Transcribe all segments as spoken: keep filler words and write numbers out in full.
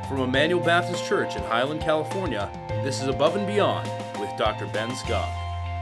From Emmanuel Baptist Church in Highland, California, this is Above and Beyond with Doctor Ben Scott.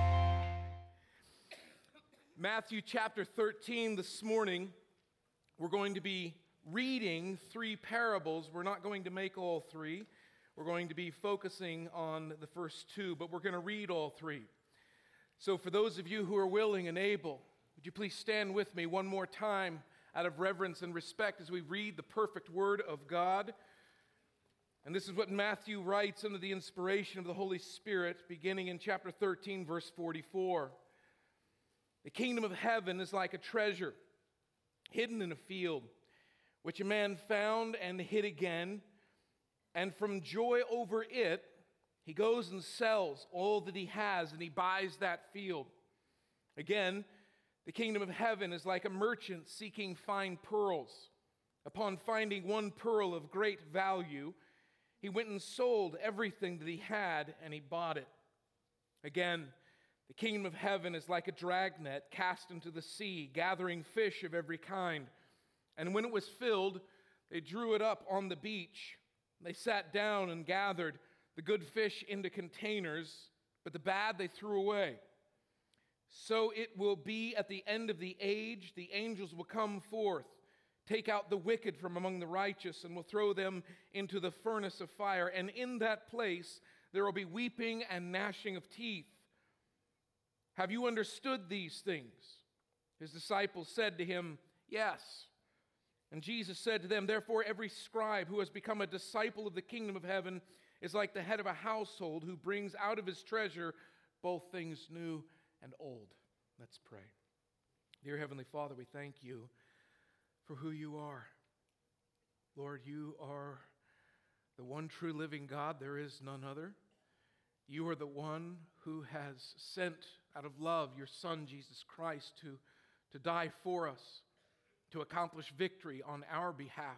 Matthew chapter thirteen this morning, we're going to be reading three parables. We're not going to make all three. We're going to be focusing on the first two, but we're going to read all three. So for those of you who are willing and able, would you please stand with me one more time out of reverence and respect as we read the perfect Word of God. And this is what Matthew writes under the inspiration of the Holy Spirit, beginning in chapter thirteen, verse forty-four. The kingdom of heaven is like a treasure hidden in a field, which a man found and hid again, and from joy over it, he goes and sells all that he has, and he buys that field. Again, the kingdom of heaven is like a merchant seeking fine pearls. Upon finding one pearl of great value, he went and sold everything that he had, and he bought it. Again, the kingdom of heaven is like a dragnet cast into the sea, gathering fish of every kind. And when it was filled, they drew it up on the beach. They sat down and gathered the good fish into containers, but the bad they threw away. So it will be at the end of the age, the angels will come forth, take out the wicked from among the righteous, and will throw them into the furnace of fire. And in that place there will be weeping and gnashing of teeth. Have you understood these things? His disciples said to him, Yes. And Jesus said to them, Therefore every scribe who has become a disciple of the kingdom of heaven is like the head of a household who brings out of his treasure both things new and old. Let's pray. Dear Heavenly Father, we thank you for who you are. Lord, you are the one true living God. There is none other. You are the one who has sent out of love your Son, Jesus Christ, to, to die for us, to accomplish victory on our behalf.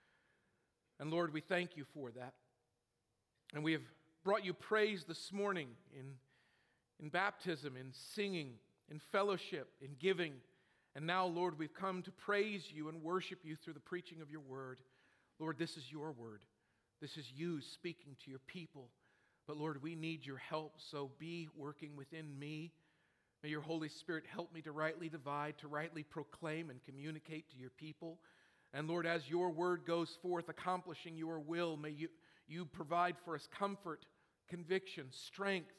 And Lord, we thank you for that. And we have brought you praise this morning in, in baptism, in singing, in fellowship, in giving. And now, Lord, we've come to praise you and worship you through the preaching of your word. Lord, this is your word. This is you speaking to your people. But Lord, we need your help, so be working within me. May your Holy Spirit help me to rightly divide, to rightly proclaim and communicate to your people. And Lord, as your word goes forth, accomplishing your will, may you, you provide for us comfort, conviction, strength.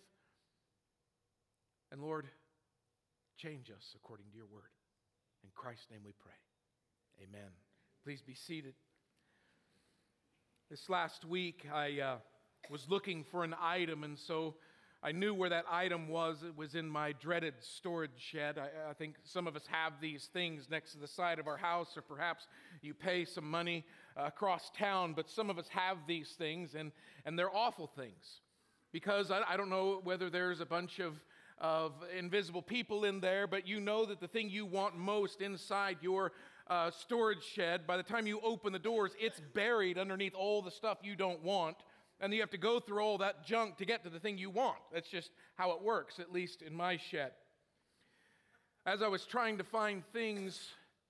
And Lord, change us according to your word. In Christ's name we pray. Amen. Please be seated. This last week, I uh, was looking for an item, and so I knew where that item was. It was in my dreaded storage shed. I, I think some of us have these things next to the side of our house, or perhaps you pay some money uh, across town, but some of us have these things, and, and they're awful things. Because I, I don't know whether there's a bunch of of invisible people in there, but you know that the thing you want most inside your uh, storage shed, by the time you open the doors, it's buried underneath all the stuff you don't want, and you have to go through all that junk to get to the thing you want. That's just how it works, at least in my shed. As I was trying to find things,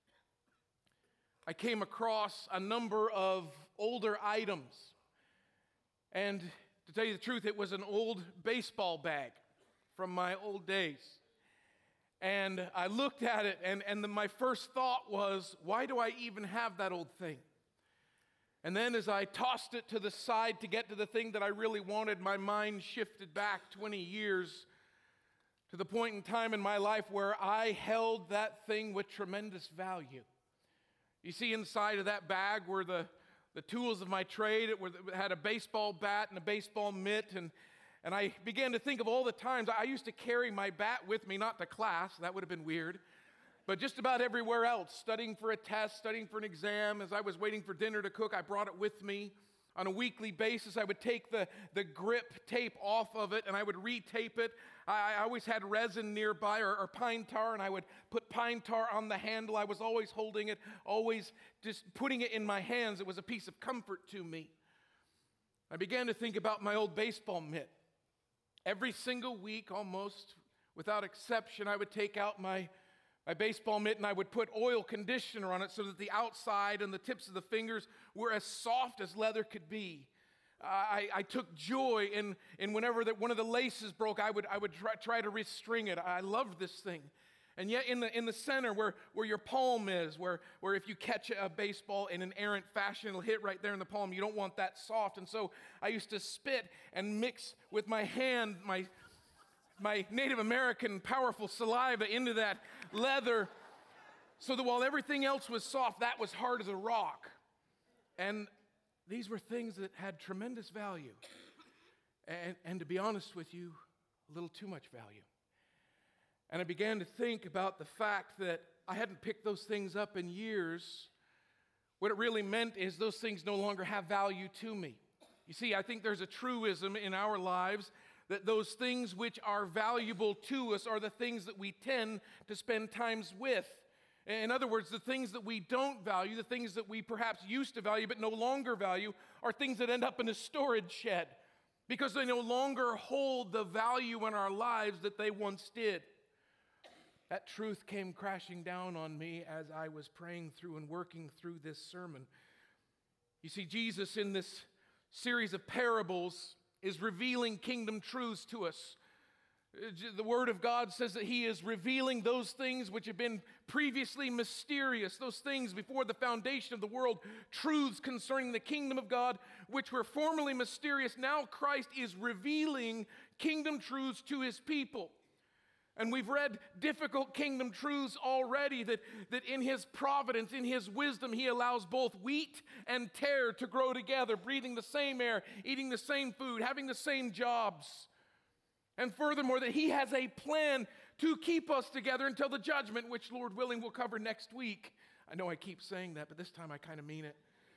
I came across a number of older items, and to tell you the truth, it was an old baseball bag from my old days. And I looked at it, and, and the, my first thought was, why do I even have that old thing? And then as I tossed it to the side to get to the thing that I really wanted, my mind shifted back twenty years to the point in time in my life where I held that thing with tremendous value. You see, inside of that bag were the, the tools of my trade. It, were, it had a baseball bat and a baseball mitt, and And I began to think of all the times I used to carry my bat with me, not to class, that would have been weird, but just about everywhere else, studying for a test, studying for an exam. As I was waiting for dinner to cook, I brought it with me. On a weekly basis, I would take the, the grip tape off of it, and I would retape it. I, I always had resin nearby, or, or pine tar, and I would put pine tar on the handle. I was always holding it, always just putting it in my hands. It was a piece of comfort to me. I began to think about my old baseball mitt. Every single week, almost without exception, I would take out my, My baseball mitten, I would put oil conditioner on it so that the outside and the tips of the fingers were as soft as leather could be. I, I took joy in, in whenever that one of the laces broke, I would, I would try, try to restring it. I loved this thing. And yet in the, in the center where, where your palm is, where, where if you catch a baseball in an errant fashion, it'll hit right there in the palm. You don't want that soft. And so I used to spit and mix with my hand, my my Native American powerful saliva into that leather so that while everything else was soft, that was hard as a rock. And these were things that had tremendous value. And, and to be honest with you, a little too much value. And I began to think about the fact that I hadn't picked those things up in years. What it really meant is those things no longer have value to me. You see, I think there's a truism in our lives that those things which are valuable to us are the things that we tend to spend times with. In other words, the things that we don't value, the things that we perhaps used to value but no longer value, are things that end up in a storage shed because they no longer hold the value in our lives that they once did. That truth came crashing down on me as I was praying through and working through this sermon. You see, Jesus in this series of parables is revealing kingdom truths to us. The Word of God says that He is revealing those things which have been previously mysterious, those things before the foundation of the world, truths concerning the kingdom of God, which were formerly mysterious. Now Christ is revealing kingdom truths to His people. And we've read difficult kingdom truths already, that, that in His providence, in His wisdom, He allows both wheat and tare to grow together, breathing the same air, eating the same food, having the same jobs. And furthermore, that He has a plan to keep us together until the judgment, which, Lord willing, we'll cover next week. I know I keep saying that, but this time I kind of mean it.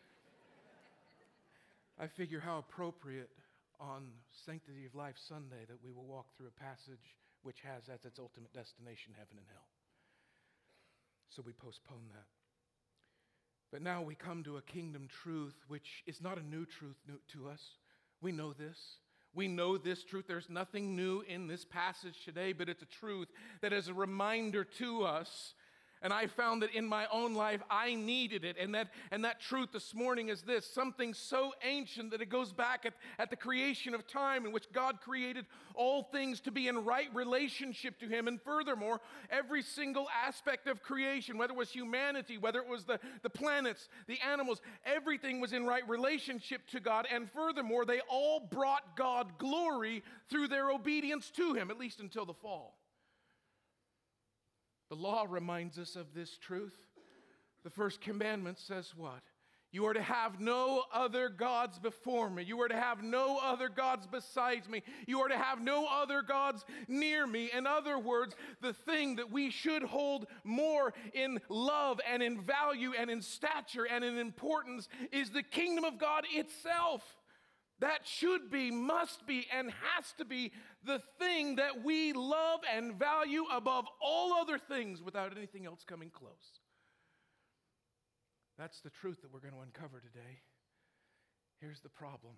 I figure how appropriate on Sanctity of Life Sunday that we will walk through a passage which has as its ultimate destination heaven and hell. So we postpone that. But now we come to a kingdom truth which is not a new truth new to us. We know this. We know this truth. There's nothing new in this passage today, but it's a truth that is a reminder to us. And I found that in my own life, I needed it. And that, and that truth this morning is this: something so ancient that it goes back at, at the creation of time in which God created all things to be in right relationship to Him. And furthermore, every single aspect of creation, whether it was humanity, whether it was the, the planets, the animals, everything was in right relationship to God. And furthermore, they all brought God glory through their obedience to Him, at least until the fall. The law reminds us of this truth. The first commandment says what? You are to have no other gods before me. You are to have no other gods besides me. You are to have no other gods near me. In other words, the thing that we should hold more in love and in value and in stature and in importance is the kingdom of God itself. That should be, must be, and has to be the thing that we love and value above all other things without anything else coming close. That's the truth that we're going to uncover today. Here's the problem.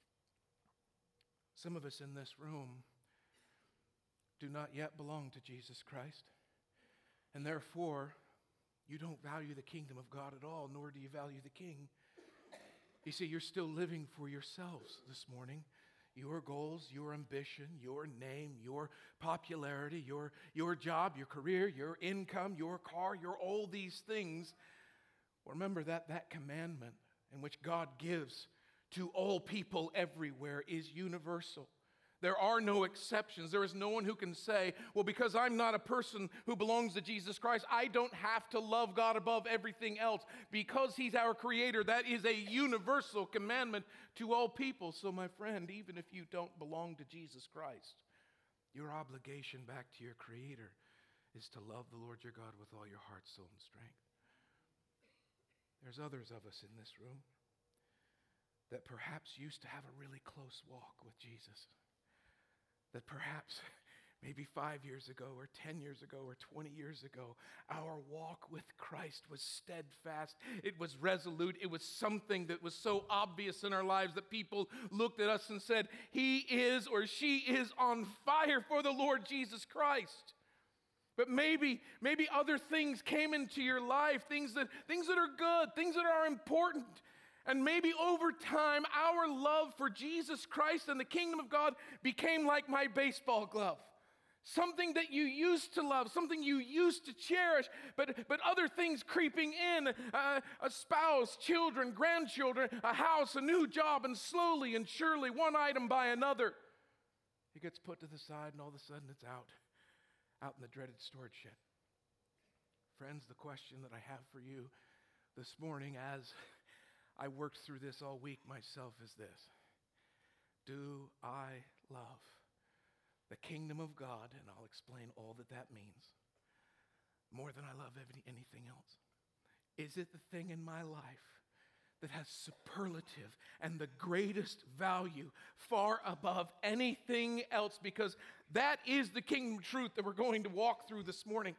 Some of us in this room do not yet belong to Jesus Christ, and therefore you don't value the kingdom of God at all, nor do you value the King. You see, you're still living for yourselves this morning. Your goals, your ambition, your name, your popularity, your, your job, your career, your income, your car, your all these things. Remember that that commandment in which God gives to all people everywhere is universal. There are no exceptions. There is no one who can say, well, because I'm not a person who belongs to Jesus Christ, I don't have to love God above everything else. Because He's our Creator, that is a universal commandment to all people. So, my friend, even if you don't belong to Jesus Christ, your obligation back to your Creator is to love the Lord your God with all your heart, soul, and strength. There's others of us in this room that perhaps used to have a really close walk with Jesus. That perhaps maybe five years ago or ten years ago or twenty years ago, our walk with Christ was steadfast. It was resolute. It was something that was so obvious in our lives that people looked at us and said, he is or she is on fire for the Lord Jesus Christ. But maybe, maybe other things came into your life, things that, things that are good, things that are important. And maybe over time, our love for Jesus Christ and the kingdom of God became like my baseball glove. Something that you used to love, something you used to cherish, but, but other things creeping in, uh, a spouse, children, grandchildren, a house, a new job, and slowly and surely, one item by another, it gets put to the side and all of a sudden it's out. out in the dreaded storage shed. Friends, the question that I have for you this morning as I worked through this all week myself is this. Do I love the kingdom of God, and I'll explain all that that means, more than I love any, anything else? Is it the thing in my life that has superlative and the greatest value far above anything else? Because that is the kingdom truth that we're going to walk through this morning.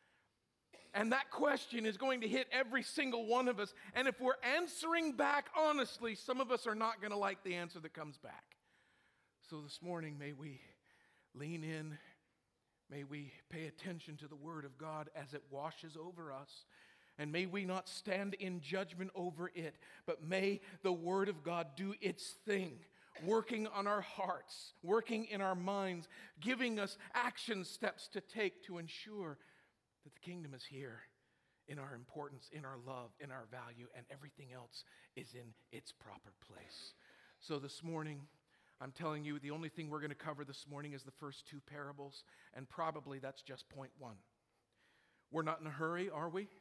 And that question is going to hit every single one of us. And if we're answering back honestly, some of us are not going to like the answer that comes back. So this morning, may we lean in. May we pay attention to the Word of God as it washes over us. And may we not stand in judgment over it, but may the Word of God do its thing, working on our hearts, working in our minds, giving us action steps to take to ensure that the kingdom is here in our importance, in our love, in our value, and everything else is in its proper place. So this morning, I'm telling you, the only thing we're going to cover this morning is the first two parables, and probably that's just point one. We're not in a hurry, are we?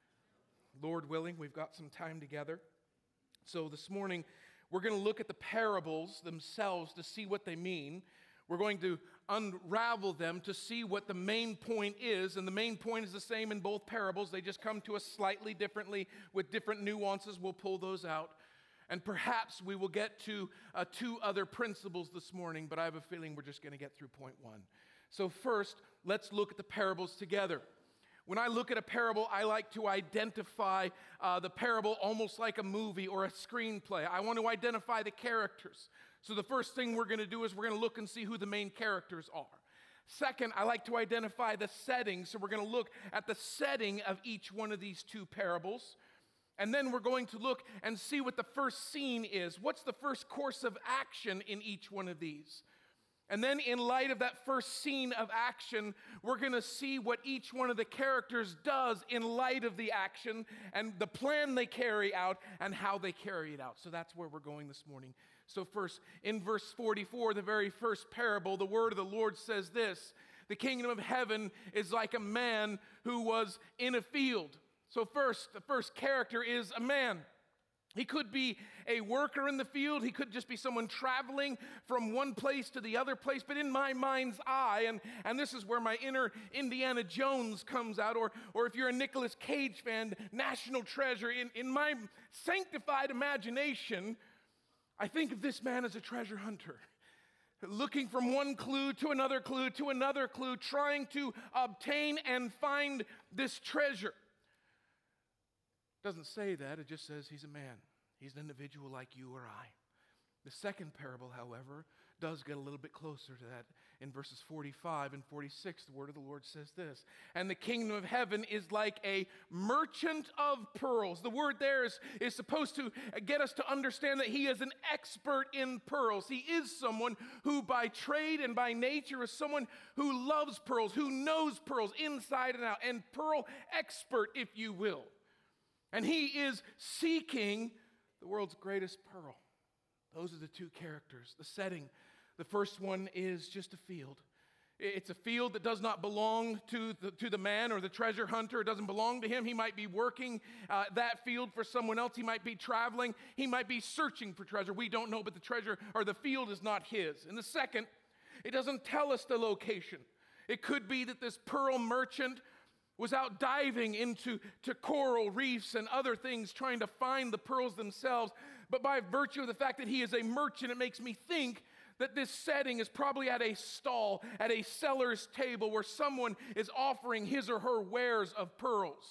Lord willing, we've got some time together. So this morning, we're going to look at the parables themselves to see what they mean. We're going to unravel them to see what the main point is, and the main point is the same in both parables. They just come to us slightly differently with different nuances. We'll pull those out. And perhaps we will get to uh, two other principles this morning, but I have a feeling we're just going to get through point one. So first, let's look at the parables together. When I look at a parable, I like to identify uh, the parable almost like a movie or a screenplay. I want to identify the characters. So the first thing we're going to do is we're going to look and see who the main characters are. Second, I like to identify the setting. So we're going to look at the setting of each one of these two parables. And then we're going to look and see what the first scene is. What's the first course of action in each one of these? And then in light of that first scene of action, we're going to see what each one of the characters does in light of the action and the plan they carry out and how they carry it out. So that's where we're going this morning. So first, in verse forty-four, the very first parable, the word of the Lord says this: the kingdom of heaven is like a man who was in a field. So first, the first character is a man. He could be a worker in the field. He could just be someone traveling from one place to the other place. But in my mind's eye, and, and this is where my inner Indiana Jones comes out, or, or if you're a Nicolas Cage fan, National Treasure, in, in my sanctified imagination, I think of this man as a treasure hunter, looking from one clue to another clue to another clue, trying to obtain and find this treasure. Doesn't say that, it just says he's a man. He's an individual like you or I. The second parable, however, does get a little bit closer to that. In verses forty-five and forty-six, the word of the Lord says this: and the kingdom of heaven is like a merchant of pearls. The word there is, is supposed to get us to understand that he is an expert in pearls. He is someone who by trade and by nature is someone who loves pearls, who knows pearls inside and out, and pearl expert, if you will. And he is seeking the world's greatest pearl. Those are the two characters. The setting, the first one is just a field. It's a field that does not belong to the, to the man or the treasure hunter. It doesn't belong to him. He might be working uh, that field for someone else. He might be traveling. He might be searching for treasure. We don't know, but the treasure or the field is not his. And the second, it doesn't tell us the location. It could be that this pearl merchant was out diving into to coral reefs and other things, trying to find the pearls themselves. But by virtue of the fact that he is a merchant, it makes me think that this setting is probably at a stall, at a seller's table, where someone is offering his or her wares of pearls.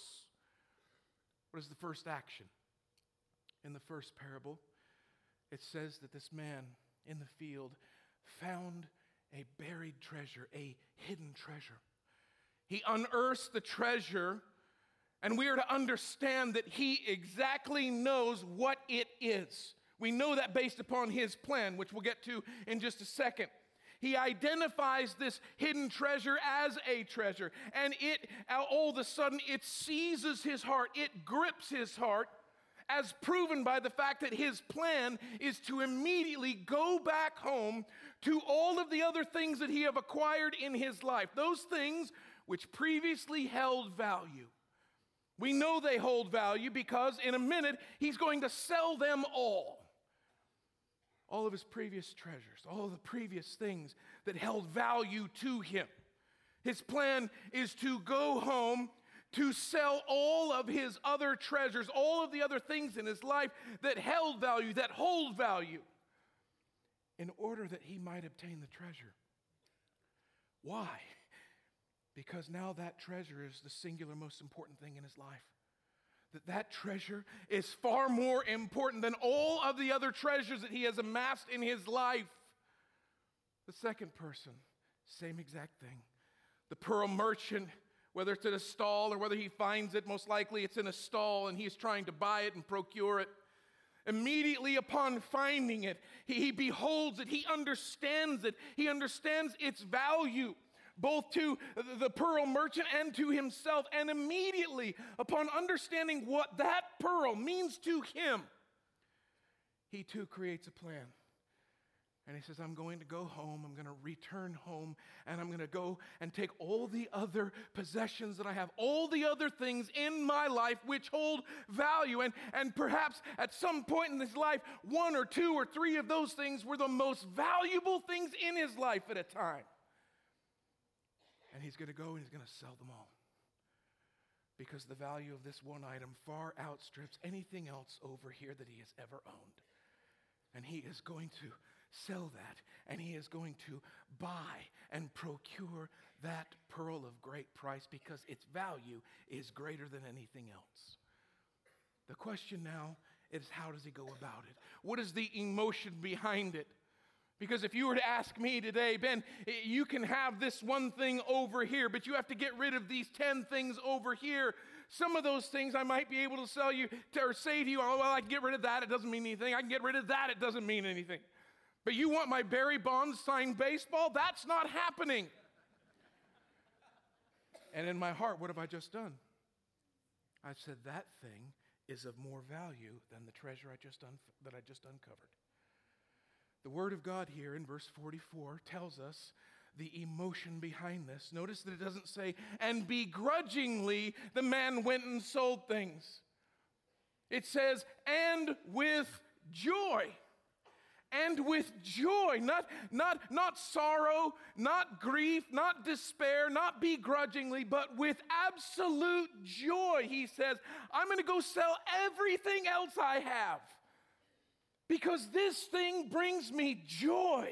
What is the first action? In the first parable, it says that this man in the field found a buried treasure, a hidden treasure. He unearths the treasure, and we are to understand that he exactly knows what it is. We know that based upon his plan, which we'll get to in just a second. He identifies this hidden treasure as a treasure, and it, all of a sudden, it seizes his heart. It grips his heart, as proven by the fact that his plan is to immediately go back home to all of the other things that he have acquired in his life, those things which previously held value. We know they hold value because in a minute, he's going to sell them all. All of his previous treasures, all of the previous things that held value to him. His plan is to go home to sell all of his other treasures, all of the other things in his life that held value, that hold value, in order that he might obtain the treasure. Why? Because now that treasure is the singular most important thing in his life. That that treasure is far more important than all of the other treasures that he has amassed in his life. The second person, same exact thing. The pearl merchant, whether it's at a stall or whether he finds it, most likely it's in a stall and he's trying to buy it and procure it. Immediately upon finding it, he, he beholds it, he understands it, he understands its value, both to the pearl merchant and to himself. And immediately upon understanding what that pearl means to him, he too creates a plan. And he says, I'm going to go home, I'm going to return home, and I'm going to go and take all the other possessions that I have, all the other things in my life which hold value. And, and perhaps at some point in his life, one or two or three of those things were the most valuable things in his life at a time. And he's going to go and he's going to sell them all. Because the value of this one item far outstrips anything else over here that he has ever owned. And he is going to sell that, and he is going to buy and procure that pearl of great price because its value is greater than anything else. The question now is, how does he go about it? What is the emotion behind it? Because if you were to ask me today, Ben, you can have this one thing over here, but you have to get rid of these ten things over here. Some of those things I might be able to sell you to, or say to you, oh, well, I can get rid of that. It doesn't mean anything. I can get rid of that. It doesn't mean anything. But you want my Barry Bonds signed baseball? That's not happening. And in my heart, what have I just done? I said that thing is of more value than the treasure I just un- that I just uncovered. The Word of God here in verse forty-four tells us the emotion behind this. Notice that it doesn't say, and begrudgingly the man went and sold things. It says, and with joy. And with joy, not, not, not sorrow, not grief, not despair, not begrudgingly, but with absolute joy, he says, I'm going to go sell everything else I have because this thing brings me joy.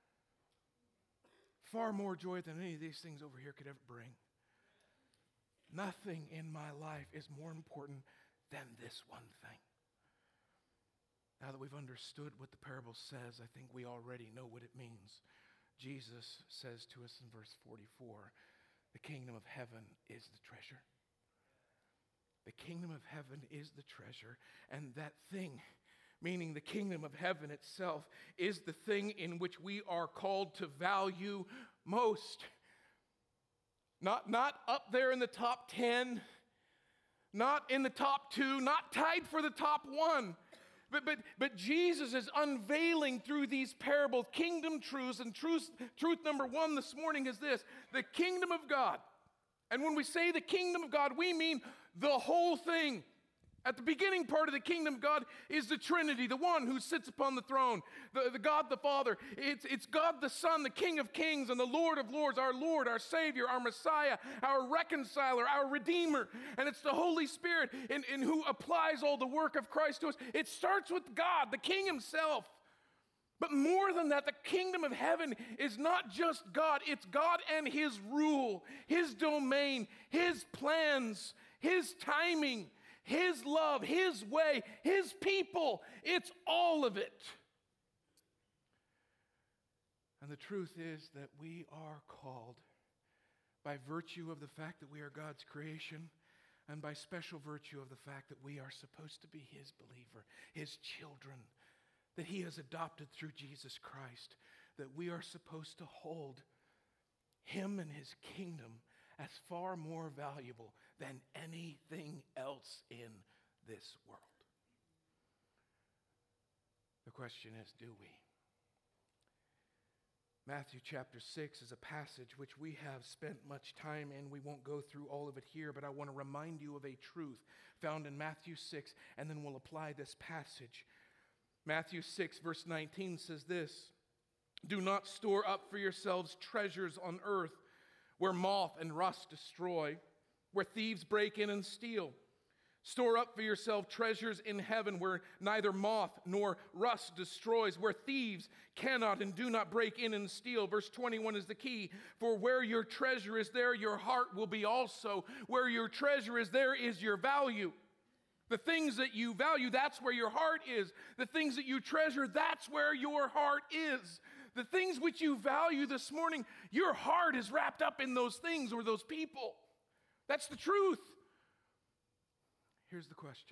Far more joy than any of these things over here could ever bring. Nothing in my life is more important than this one thing. Now that we've understood what the parable says, I think we already know what it means. Jesus says to us in verse forty-four, the kingdom of heaven is the treasure. The kingdom of heaven is the treasure, and that thing, meaning the kingdom of heaven itself, is the thing in which we are called to value most. Not, not up there in the top ten, not in the top two, not tied for the top one. But, but, but Jesus is unveiling through these parables kingdom truths, and truth, truth number one this morning is this: the kingdom of God. And when we say the kingdom of God, we mean the whole thing. At the beginning part of the kingdom of God is the Trinity, the one who sits upon the throne, the, the God the Father. It's, it's God the Son, the King of Kings, and the Lord of Lords, our Lord, our Savior, our Messiah, our Reconciler, our Redeemer. And it's the Holy Spirit in, in who applies all the work of Christ to us. It starts with God, the King himself. But more than that, the kingdom of heaven is not just God. It's God and his rule, his domain, his plans, his timing, his love, his way, his people. It's all of it. And the truth is that we are called by virtue of the fact that we are God's creation, and by special virtue of the fact that we are supposed to be His believer, His children, that He has adopted through Jesus Christ, that we are supposed to hold Him and His kingdom as far more valuable than anything else in this world. The question is, do we? Matthew chapter six is a passage which we have spent much time in. We won't go through all of it here, but I want to remind you of a truth found in Matthew six, and then we'll apply this passage. Matthew six, verse nineteen says this, "Do not store up for yourselves treasures on earth, where moth and rust destroy, where thieves break in and steal. Store up for yourself treasures in heaven, where neither moth nor rust destroys, where thieves cannot and do not break in and steal." Verse twenty-one is the key. "For where your treasure is, there your heart will be also." Where your treasure is, there is your value. The things that you value, that's where your heart is. The things that you treasure, that's where your heart is. The things which you value this morning, your heart is wrapped up in those things or those people. That's the truth. Here's the question.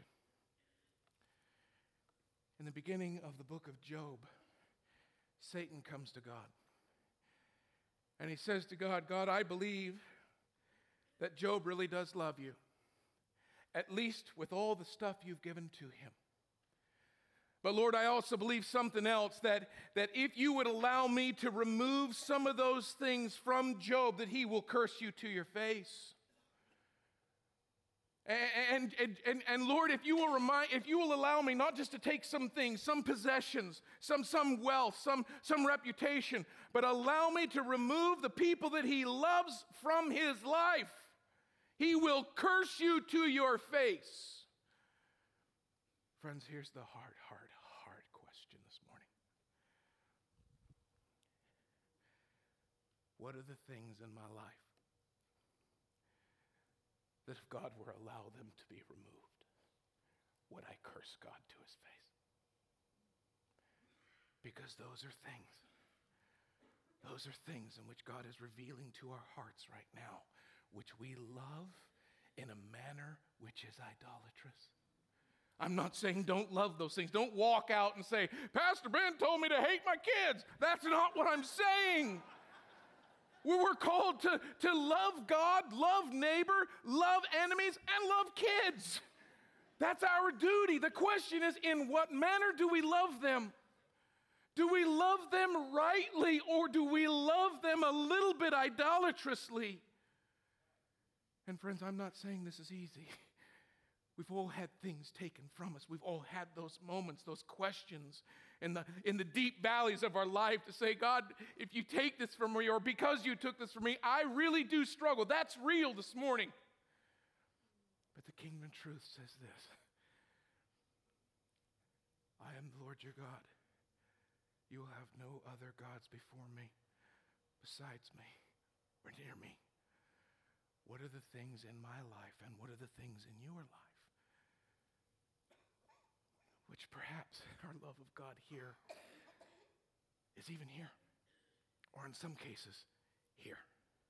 In the beginning of the book of Job, Satan comes to God. And he says to God, "God, I believe that Job really does love you, at least with all the stuff you've given to him. But Lord, I also believe something else, that, that if you would allow me to remove some of those things from Job, that he will curse you to your face. And, and, and, and Lord, if you will remind, if you will allow me not just to take some things, some possessions, some, some wealth, some, some reputation, but allow me to remove the people that he loves from his life, he will curse you to your face." Friends, here's the hard, hard, hard question this morning. What are the things in my life that if God were to allow them to be removed, would I curse God to his face? Because those are things. Those are things in which God is revealing to our hearts right now, which we love in a manner which is idolatrous. I'm not saying don't love those things. Don't walk out and say, "Pastor Ben told me to hate my kids." That's not what I'm saying. We're called to, to love God, love neighbor, love enemies, and love kids. That's our duty. The question is, in what manner do we love them? Do we love them rightly, or do we love them a little bit idolatrously? And friends, I'm not saying this is easy. We've all had things taken from us. We've all had those moments, those questions in the, in the deep valleys of our life to say, "God, if you take this from me, or because you took this from me, I really do struggle." That's real this morning. But the kingdom of truth says this: "I am the Lord your God. You will have no other gods before me, besides me, or near me." What are the things in my life, and what are the things in your life which perhaps our love of God here is even here, or in some cases, here?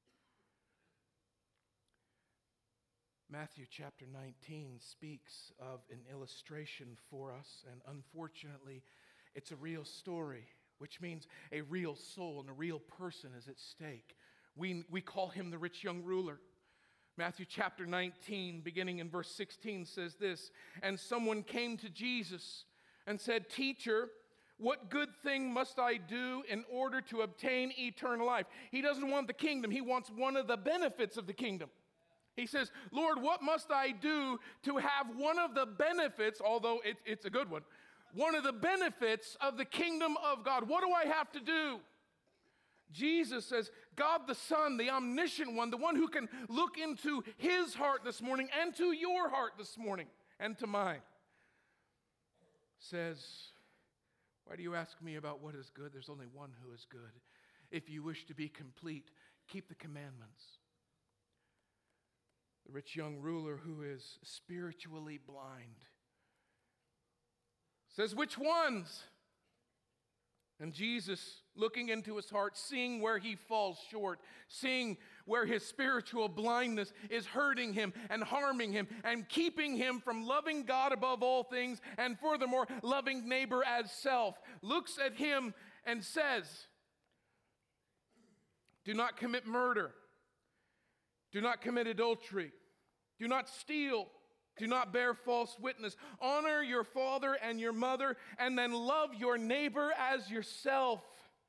Matthew chapter nineteen speaks of an illustration for us, and unfortunately, it's a real story, which means a real soul and a real person is at stake. We, we call him the rich young ruler. Matthew chapter nineteen, beginning in verse sixteen, says this: "And someone came to Jesus and said, 'Teacher, what good thing must I do in order to obtain eternal life?'" He doesn't want the kingdom. He wants one of the benefits of the kingdom. He says, "Lord, what must I do to have one of the benefits," although it, it's a good one, "one of the benefits of the kingdom of God? What do I have to do?" Jesus says, God the Son, the omniscient one, the one who can look into his heart this morning and to your heart this morning and to mine, says, "Why do you ask me about what is good? There's only one who is good. If you wish to be complete, keep the commandments." The rich young ruler, who is spiritually blind, says, "Which ones?" And Jesus looking into his heart, seeing where he falls short, seeing where his spiritual blindness is hurting him and harming him and keeping him from loving God above all things and furthermore loving neighbor as self, looks at him and says, do not commit murder, do not commit adultery, do not steal, do not bear false witness, honor your father and your mother, and then love your neighbor as yourself.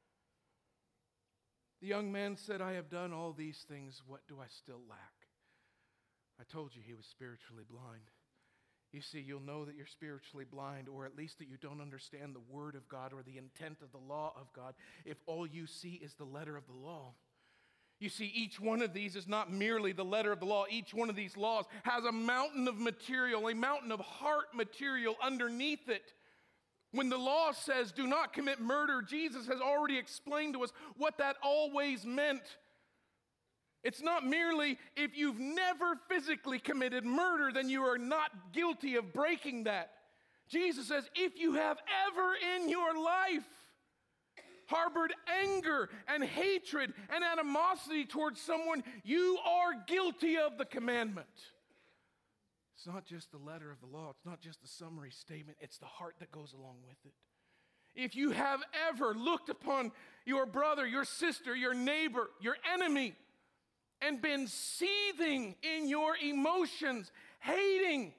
The young man said, I have done all these things. What do I still lack? I told you he was spiritually blind. You see, you'll know that you're spiritually blind, or at least that you don't understand the word of God or the intent of the law of God, if all you see is the letter of the law. You see, each one of these is not merely the letter of the law. Each one of these laws has a mountain of material, a mountain of heart material underneath it. When the law says, do not commit murder, Jesus has already explained to us what that always meant. It's not merely if you've never physically committed murder, then you are not guilty of breaking that. Jesus says, if you have ever in your life harbored anger and hatred and animosity towards someone, you are guilty of the commandment. It's not just the letter of the law. It's not just the summary statement. It's the heart that goes along with it. If you have ever looked upon your brother, your sister, your neighbor, your enemy, and been seething in your emotions, hating,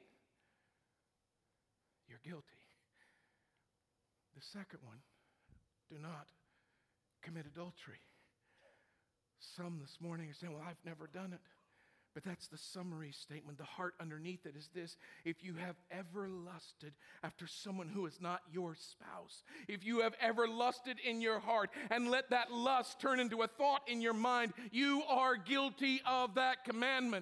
you're guilty. The second one, do not commit adultery. Some this morning are saying, well, I've never done it. But that's the summary statement. The heart underneath it is this: if you have ever lusted after someone who is not your spouse, if you have ever lusted in your heart and let that lust turn into a thought in your mind, you are guilty of that commandment.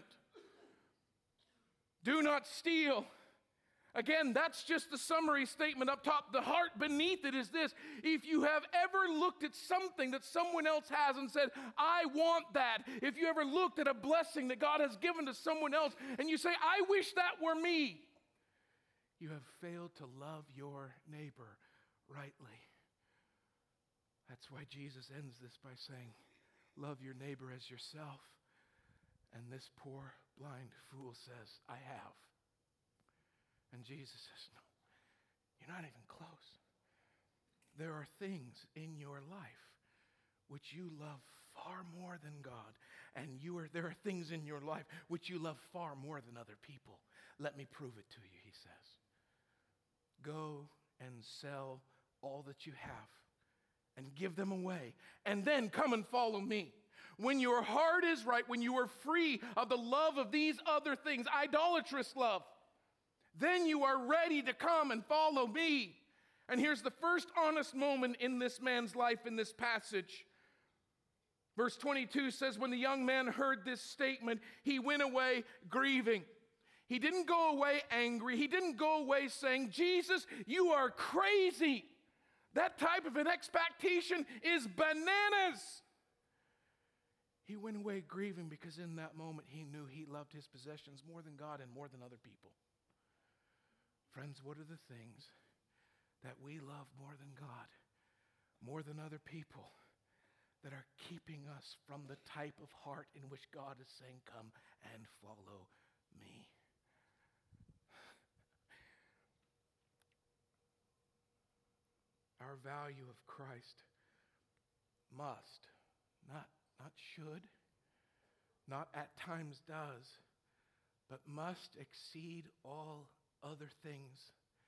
Do not steal. Again, that's just the summary statement up top. The heart beneath it is this: if you have ever looked at something that someone else has and said, I want that. If you ever looked at a blessing that God has given to someone else and you say, I wish that were me, you have failed to love your neighbor rightly. That's why Jesus ends this by saying, love your neighbor as yourself. And this poor blind fool says, I have. And Jesus says, no, you're not even close. There are things in your life which you love far more than God. And you are there are things in your life which you love far more than other people. Let me prove it to you, he says. Go and sell all that you have and give them away. And then come and follow me. When your heart is right, when you are free of the love of these other things, idolatrous love, then you are ready to come and follow me. And here's the first honest moment in this man's life in this passage. Verse twenty-two says, when the young man heard this statement, he went away grieving. He didn't go away angry. He didn't go away saying, Jesus, you are crazy. That type of an expectation is bananas. He went away grieving because in that moment he knew he loved his possessions more than God and more than other people. Friends, what are the things that we love more than God, more than other people, that are keeping us from the type of heart in which God is saying, come and follow me? Our value of Christ must, not, not should, not at times does, but must exceed all other things.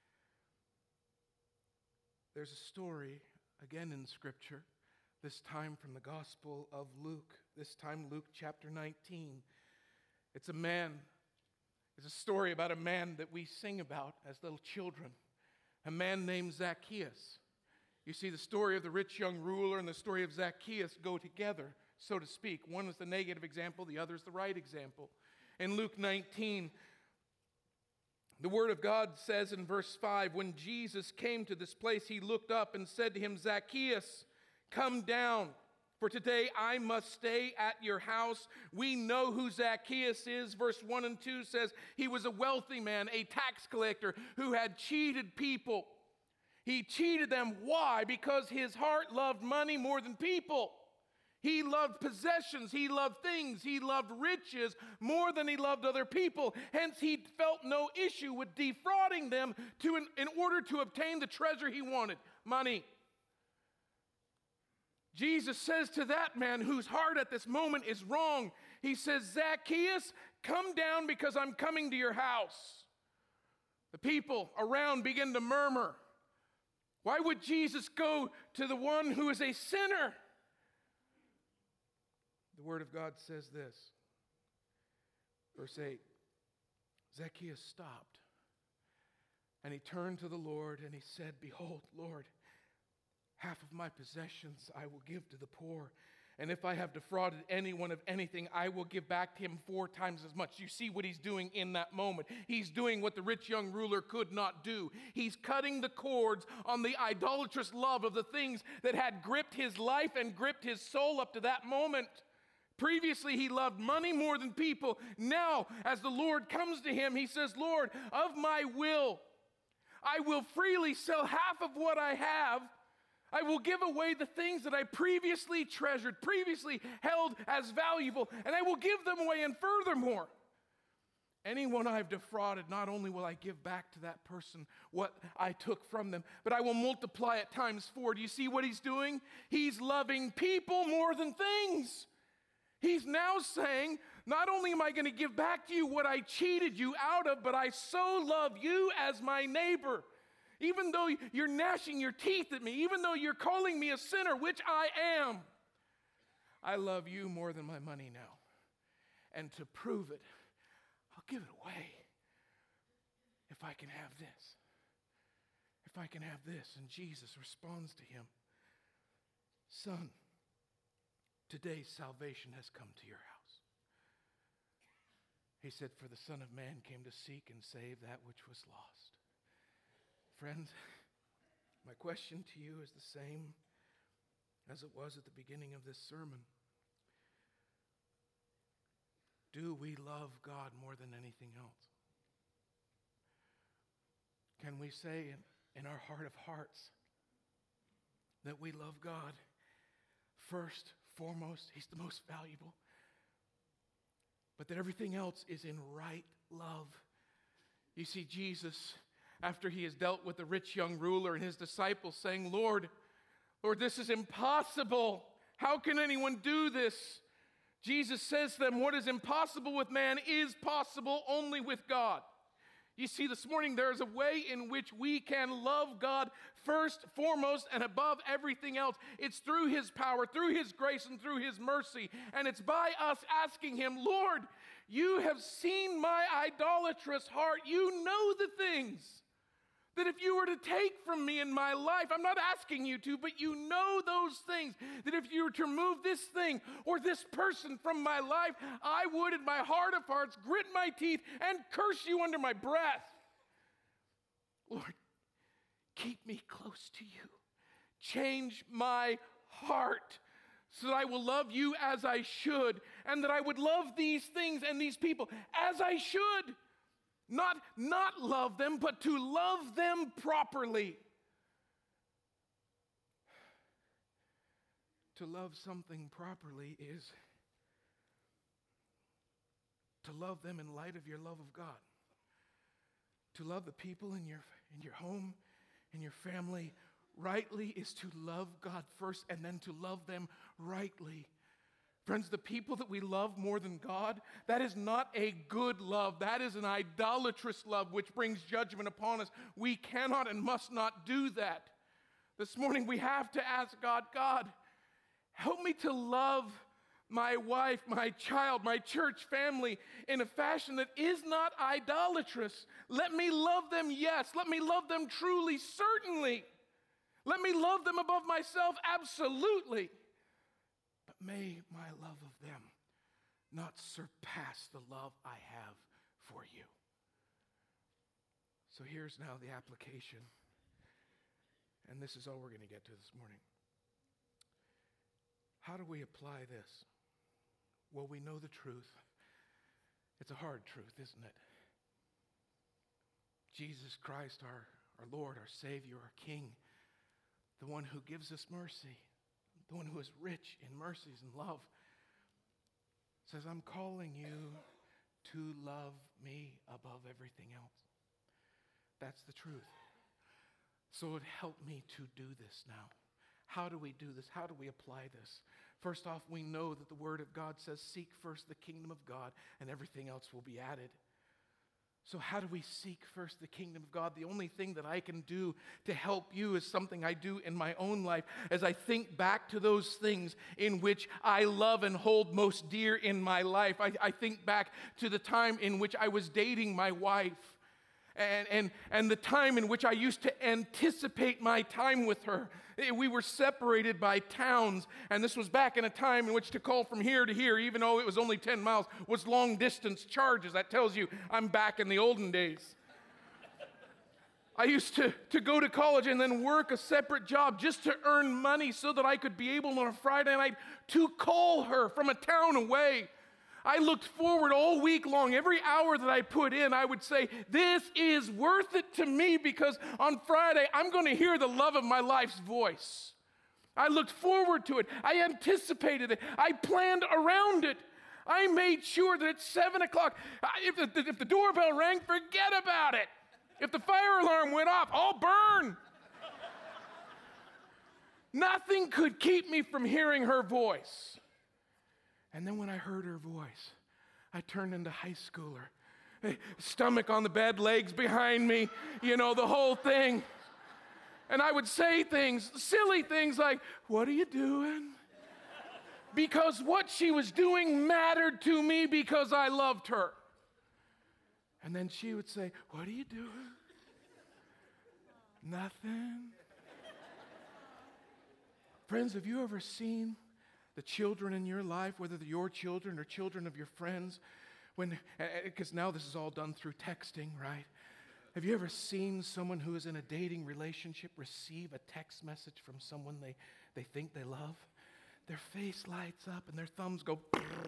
There's a story, again in Scripture, this time from the Gospel of Luke, this time Luke chapter nineteen. It's a man, it's a story about a man that we sing about as little children, a man named Zacchaeus. You see, the story of the rich young ruler and the story of Zacchaeus go together, so to speak. One is the negative example, the other is the right example. In Luke nineteen, the Word of God says in verse five, when Jesus came to this place, he looked up and said to him, Zacchaeus, come down, for today I must stay at your house. We know who Zacchaeus is. Verse one and two says he was a wealthy man, a tax collector who had cheated people. He cheated them. Why? Because his heart loved money more than people. He loved possessions. He loved things. He loved riches more than he loved other people. Hence, he felt no issue with defrauding them to in, in order to obtain the treasure he wanted, money. Jesus says to that man whose heart at this moment is wrong, he says, Zacchaeus, come down because I'm coming to your house. The people around begin to murmur. Why would Jesus go to the one who is a sinner? The Word of God says this, verse eight, Zacchaeus stopped, and he turned to the Lord, and he said, Behold, Lord, half of my possessions I will give to the poor, and if I have defrauded anyone of anything, I will give back to him four times as much. You see what he's doing in that moment. He's doing what the rich young ruler could not do. He's cutting the cords on the idolatrous love of the things that had gripped his life and gripped his soul up to that moment. Previously, he loved money more than people. Now, as the Lord comes to him, he says, Lord, of my will, I will freely sell half of what I have. I will give away the things that I previously treasured, previously held as valuable, and I will give them away. And furthermore, anyone I've defrauded, not only will I give back to that person what I took from them, but I will multiply it times four. Do you see what he's doing? He's loving people more than things. He's now saying, not only am I going to give back to you what I cheated you out of, but I so love you as my neighbor. Even though you're gnashing your teeth at me, even though you're calling me a sinner, which I am, I love you more than my money now. And to prove it, I'll give it away if I can have this. If I can have this. And Jesus responds to him, Son, today salvation has come to your house. He said, for the Son of Man came to seek and save that which was lost. Friends, my question to you is the same as it was at the beginning of this sermon. Do we love God more than anything else? Can we say in, in our heart of hearts that we love God first, foremost? He's the most valuable. But that everything else is in right love. You see, Jesus, after he has dealt with the rich young ruler and his disciples, saying, Lord, Lord, this is impossible. How can anyone do this? Jesus says to them, what is impossible with man is possible only with God. You see, this morning there is a way in which we can love God first, foremost, and above everything else. It's through his power, through his grace, and through his mercy. And it's by us asking him, Lord, you have seen my idolatrous heart. You know the things that if you were to take from me in my life, I'm not asking you to, but you know those things, that if you were to remove this thing or this person from my life, I would in my heart of hearts grit my teeth and curse you under my breath. Lord, keep me close to you. Change my heart so that I will love you as I should, and that I would love these things and these people as I should. Not, not love them, but to love them properly. To love something properly is to love them in light of your love of God. To love the people in your, in your home, in your family rightly is to love God first and then to love them rightly. Friends, the people that we love more than God, that is not a good love. That is an idolatrous love which brings judgment upon us. We cannot and must not do that. This morning we have to ask God, God, help me to love my wife, my child, my church family in a fashion that is not idolatrous. Let me love them, yes. Let me love them truly, certainly. Let me love them above myself, absolutely. But may my love of them not surpass the love I have for you. So here's now the application. And this is all we're going to get to this morning. How do we apply this? Well, we know the truth. It's a hard truth, isn't it? Jesus Christ, our, our Lord, our Savior, our King, the one who gives us mercy, the one who is rich in mercies and love, says, I'm calling you to love me above everything else. That's the truth. So Lord, help me to do this now. How do we do this? How do we apply this? First off, we know that the Word of God says, seek first the kingdom of God, and everything else will be added. So how do we seek first the kingdom of God? The only thing that I can do to help you is something I do in my own life as I think back to those things in which I love and hold most dear in my life. I, I think back to the time in which I was dating my wife and, and, and the time in which I used to anticipate my time with her. We were separated by towns, and this was back in a time in which to call from here to here, even though it was only ten miles, was long distance charges. That tells you I'm back in the olden days. I used to, to go to college and then work a separate job just to earn money so that I could be able on a Friday night to call her from a town away. I looked forward all week long. Every hour that I put in, I would say, this is worth it to me because on Friday, I'm going to hear the love of my life's voice. I looked forward to it. I anticipated it. I planned around it. I made sure that at seven o'clock, if the, if the doorbell rang, forget about it. If the fire alarm went off, I'll burn. Nothing could keep me from hearing her voice. And then when I heard her voice, I turned into high schooler. Stomach on the bed, legs behind me, you know, the whole thing. And I would say things, silly things like, what are you doing? Because what she was doing mattered to me because I loved her. And then she would say, what are you doing? Nothing. Friends, have you ever seen the children in your life, whether they're your children or children of your friends, when, because now this is all done through texting, right? Have you ever seen someone who is in a dating relationship receive a text message from someone they, they think they love? Their face lights up and their thumbs go.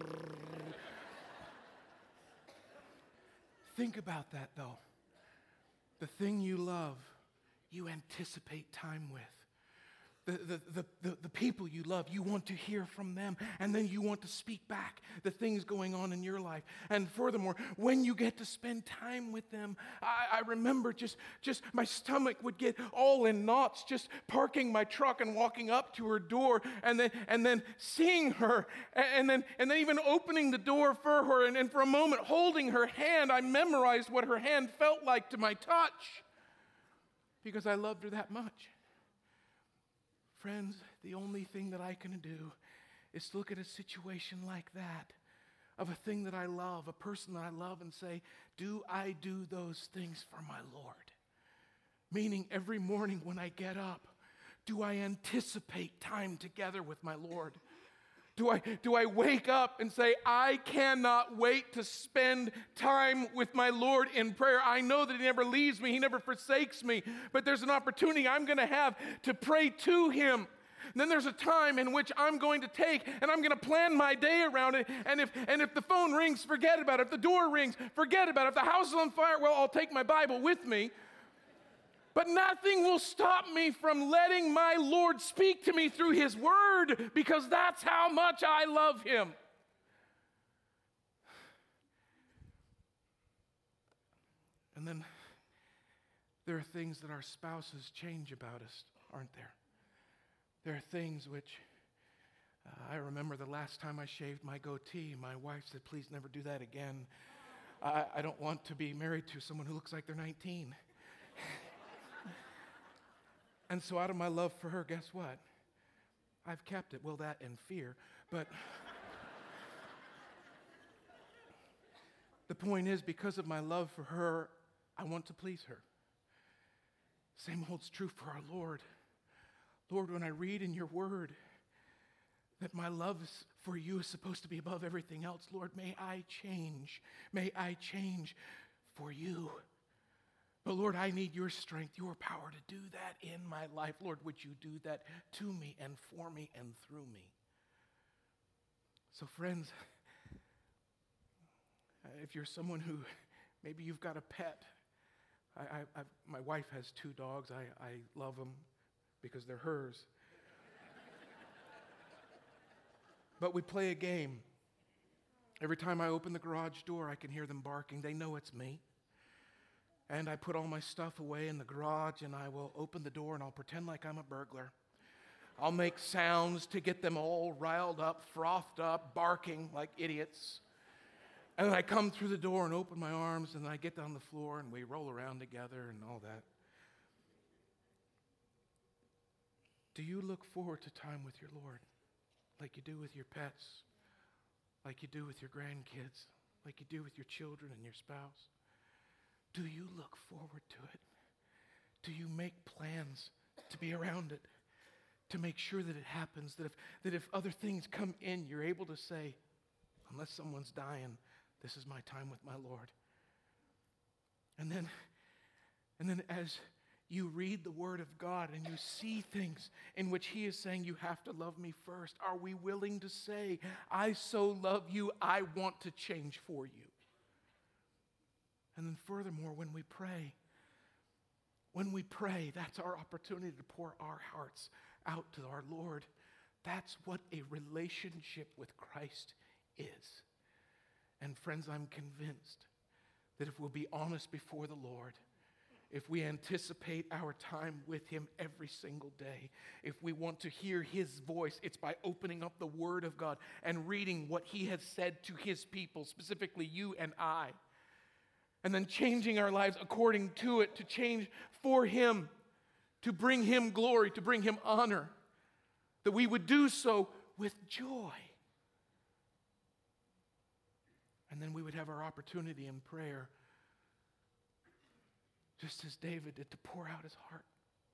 Think about that, though. The thing you love, you anticipate time with. The, the, the, the, the people you love, you want to hear from them, and then you want to speak back the things going on in your life. And furthermore, when you get to spend time with them, I, I remember just, just my stomach would get all in knots just parking my truck and walking up to her door and then and then seeing her and then and then even opening the door for her and, and for a moment holding her hand. I memorized what her hand felt like to my touch because I loved her that much. Friends, the only thing that I can do is look at a situation like that, of a thing that I love, a person that I love, and say, do I do those things for my Lord? Meaning every morning when I get up, do I anticipate time together with my Lord? Do I, do I wake up and say, I cannot wait to spend time with my Lord in prayer. I know that He never leaves me. He never forsakes me. But there's an opportunity I'm going to have to pray to Him. And then there's a time in which I'm going to take and I'm going to plan my day around it. And if, and if the phone rings, forget about it. If the door rings, forget about it. If the house is on fire, well, I'll take my Bible with me. But nothing will stop me from letting my Lord speak to me through His Word because that's how much I love Him. And then there are things that our spouses change about us, aren't there? There are things which, uh, I remember the last time I shaved my goatee, my wife said, please never do that again. I, I don't want to be married to someone who looks like they're nineteen. And so out of my love for her, guess what? I've kept it. Well, that and fear. But the point is, because of my love for her, I want to please her. Same holds true for our Lord. Lord, when I read in your word that my love for you is supposed to be above everything else, Lord, may I change. May I change for you. But Lord, I need your strength, your power to do that in my life. Lord, would you do that to me and for me and through me? So friends, if you're someone who, maybe you've got a pet, I, I, I, my wife has two dogs. I, I love them because they're hers. But we play a game. Every time I open the garage door, I can hear them barking. They know it's me. And I put all my stuff away in the garage, and I will open the door, and I'll pretend like I'm a burglar. I'll make sounds to get them all riled up, frothed up, barking like idiots. And then I come through the door and open my arms, and I get down the floor, and we roll around together and all that. Do you look forward to time with your Lord like you do with your pets, like you do with your grandkids, like you do with your children and your spouse? Do you look forward to it? Do you make plans to be around it, to make sure that it happens, that if, that if other things come in, you're able to say, unless someone's dying, this is my time with my Lord. And then, and then as you read the Word of God and you see things in which He is saying, you have to love me first, are we willing to say, I so love you, I want to change for you? And then furthermore, when we pray, when we pray, that's our opportunity to pour our hearts out to our Lord. That's what a relationship with Christ is. And friends, I'm convinced that if we'll be honest before the Lord, if we anticipate our time with Him every single day, if we want to hear His voice, it's by opening up the Word of God and reading what He has said to His people, specifically you and I, and then changing our lives according to it, to change for Him, to bring Him glory, to bring Him honor, that we would do so with joy. And then we would have our opportunity in prayer, just as David did, to pour out his heart.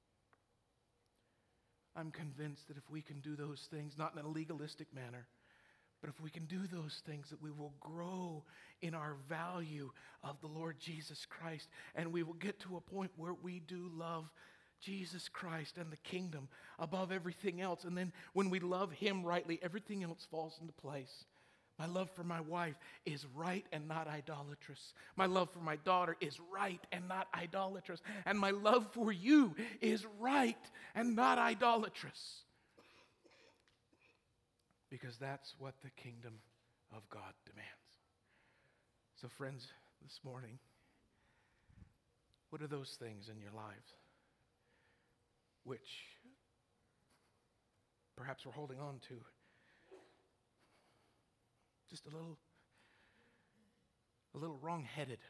I'm convinced that if we can do those things, not in a legalistic manner, but if we can do those things, that we will grow in our value of the Lord Jesus Christ, and we will get to a point where we do love Jesus Christ and the kingdom above everything else. And then when we love Him rightly, everything else falls into place. My love for my wife is right and not idolatrous. My love for my daughter is right and not idolatrous. And my love for you is right and not idolatrous. Because that's what the kingdom of God demands. So friends, this morning, what are those things in your lives which perhaps we're holding on to just a little, a little wrong-headed?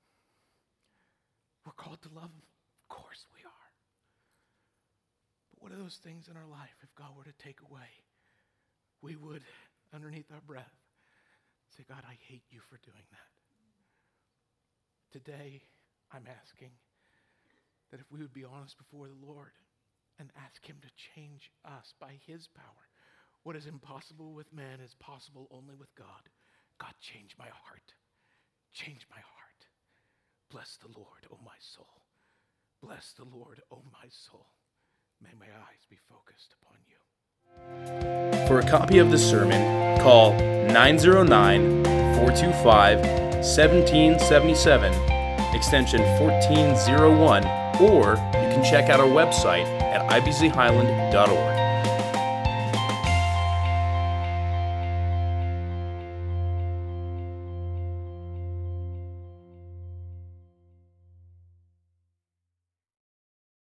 We're called to love Him. Of course we are. But what are those things in our life, if God were to take away, we would, underneath our breath, say, God, I hate you for doing that. Today, I'm asking that if we would be honest before the Lord and ask Him to change us by His power. What is impossible with man is possible only with God. God, change my heart. Change my heart. Bless the Lord, O my soul. Bless the Lord, O my soul. May my eyes be focused upon you. For a copy of this sermon, call nine oh nine, four two five, one seven seven seven, extension fourteen oh one, or you can check out our website at I B C Highland dot org.